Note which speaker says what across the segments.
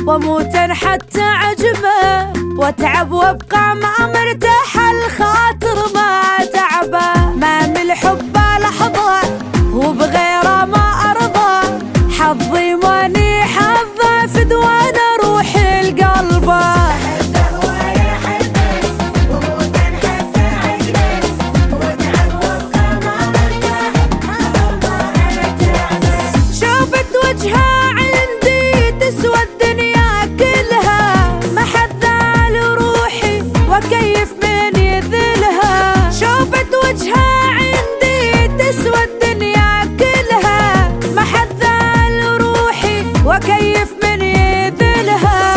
Speaker 1: واموت حتى عجبه، واتعب وابقى ما مرتاح الخاطر ما تعبه. ما من الحب لحظه وبغيره ما ارضى، حظي ماني حظه فدوان روحي لقلبه. شوفت وجهه عندي تسوى الدنيا كلها، ما حذا لروحي وكيف من يذلها. شوفت وجهه عندي تسوى الدنيا كلها، ما حذا لروحي وكيف من يذلها.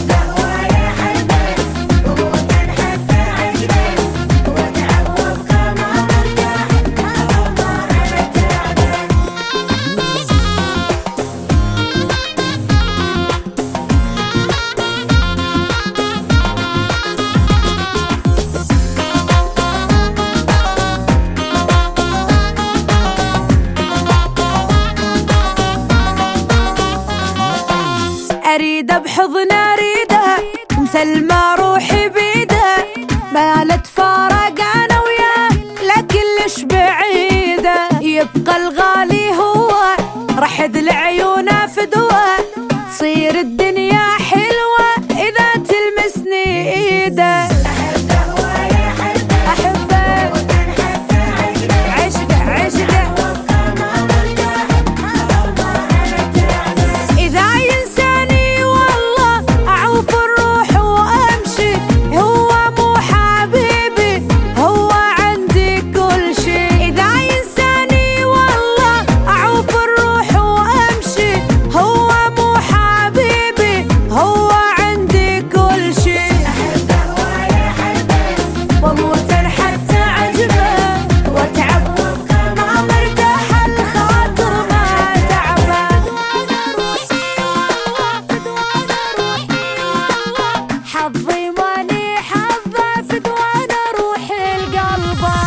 Speaker 1: أريده بحضن أريده مسلمة روحي بيده، مالت فارق أنا وياه لكن ليش بعيده. يبقى الغالي هو رحد لعيونه فدوه، تصير الدنيا حلوة إذا تلمسني إيده. حظي ماني حظه فدوان روحي لقلبه.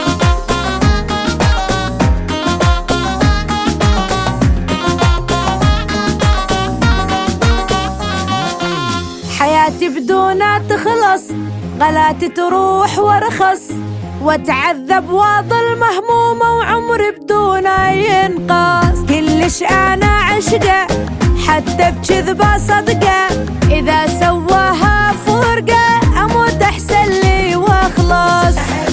Speaker 1: حياتي بدونها تخلص، غلاتي تروح وارخص، واتعذب واضل مهمومه وعمري بدونها ينقص. كلش انا عشقه حتى بكذبه صدقه، اذا سواها فرقه اموت احسن لي واخلص.